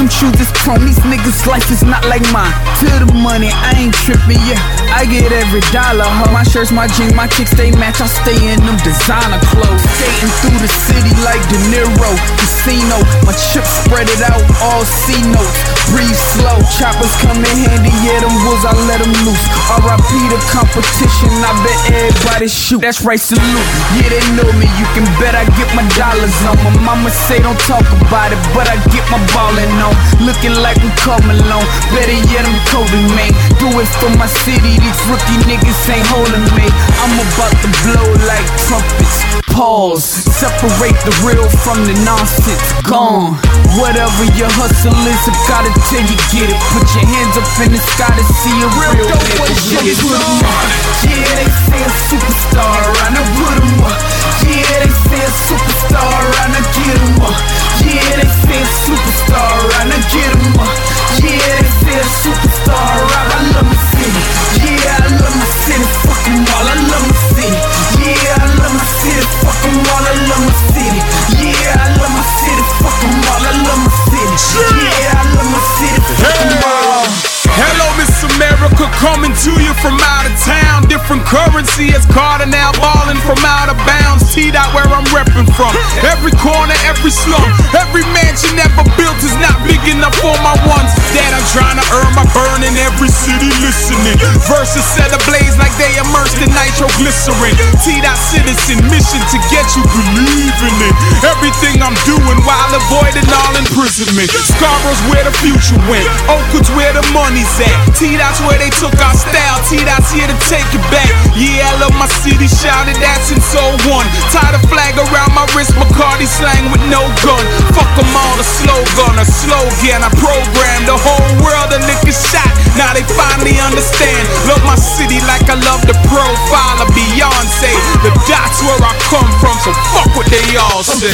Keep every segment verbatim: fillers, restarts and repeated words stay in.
them chooses prone. These niggas' life is not like mine. To the money, I ain't tripping, yeah. I get every dollar, huh? My shirts, my jeans, my kicks, they match. I stay in them designer clothes. Skating through the city like De Niro. Casino, my chips spread it out, all C notes. Breathe slow, choppers come in handy, yeah, them wolves, I let them loose. R I P the competition, I bet everybody shoot. That's right, salute. Yeah, they know me, you can bet I get my dollars on. My mama say don't talk about it, but I get my ballin' on. Looking like I'm coming along, better yet I'm Kobe, man. Do it for my city, these rookie niggas ain't holding me. I'm about to blow like trumpets. Pause, separate the real from the nonsense. Gone. Whatever your hustle is, I gotta tell you get it. Put your hands up in the sky to see a real nigga. Get it. Yeah, they say a superstar, I know put 'em up. Yeah, they say a superstar, I know get 'em up. Yeah, they say a superstar, I know get 'em up. Yeah, they say a superstar, I love my city. Yeah, I love my city, fuck 'em all, I love my city. Yeah, I love my city, fuck 'em all, I love my city. Yeah, I love my city, fuck 'em all, I love my city. Yeah, I love my city, fuck 'em all. Hello, Miss America, coming to you from out of town. Different currency as Carter now ballin' from out of bounds. T-Dot where I'm reppin' from. Every corner, every slum, every mansion ever built is not big enough for my ones. That I'm trying to earn my burn in every city listening. Verses set ablaze like they immersed in nitroglycerin. T-Dot citizen, mission to get you believing it. Everything I'm doing while avoiding all imprisonment. Scarborough's where the future went. Oakwood's where the money's at. T-Dot's where they took our style. T-Dot's here to take it back. Yeah, I love my city, shouted that since oh one. Tied a flag around my wrist, McCarty slang with no gun. Fuck 'em all, a slogan, a slogan. I programmed the whole world, a nigga shot. Now they finally understand. Love my city like I love the profile of Beyonce. The dot's where I come from, so fuck what they all say.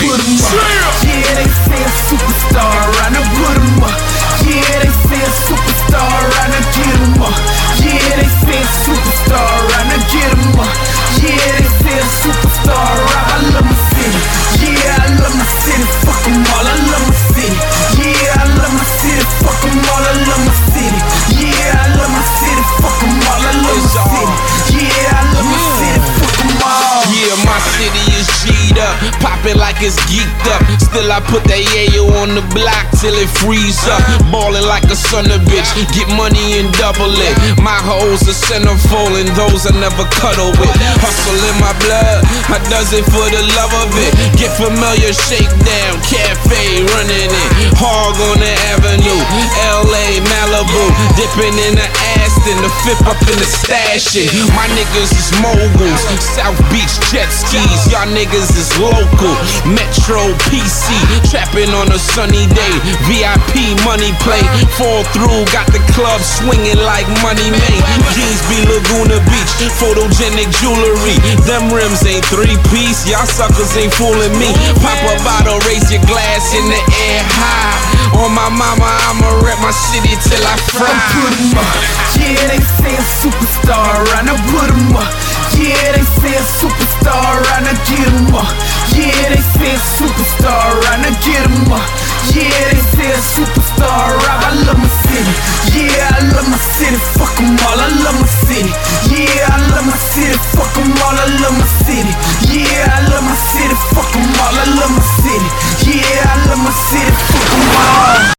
Yeah, they say a superstar, I know put 'em up. Yeah, they say a superstar, I know get 'em up. Yeah, they say a superstar, I know get 'em up. Yeah, they say a superstar, I love my city. Yeah, I love my city, fuck 'em all, I love my city. Yeah, I love my city, fuck 'em all, I love my city. Yeah, I love my city, fuck 'em all, I love my city. Yeah, I love my city, fuck 'em all. Yeah, my city is G'd up, poppin' like it's geeked up. Still I put that yayo on the block till it freeze up. Ballin' like a son of bitch, get money and double it. My hoes are centerfold and those I never cuddle with. Hustle in my blood, I does it for the love of it. Get familiar, shake down, cafe running it. Hog on the avenue, L A, Malibu, dipping in the Aston, the fifth up in the stash it. My niggas is moguls, South Beach jet skis. Y'all niggas is local, Metro P C, trapping on a sunny day. V I P money play, fall through, got the club swinging like money made. Jeans be Laguna Beach, photogenic jewelry. Them rims ain't three piece, y'all suckers ain't fooling me. Pop a bottle, raise your glass in the air high. On my mama, I'ma rep my city till I fry. Put 'em up. Yeah, they say a superstar, I know put 'em up. Yeah, they say a superstar, I know get 'em up. Yeah, they say a superstar, I know get 'em up. Yeah, they say a superstar, I love my city. Yeah, I love my city, fuck 'em all, I love my city. Yeah, I love my city, fuck 'em all, I love my city.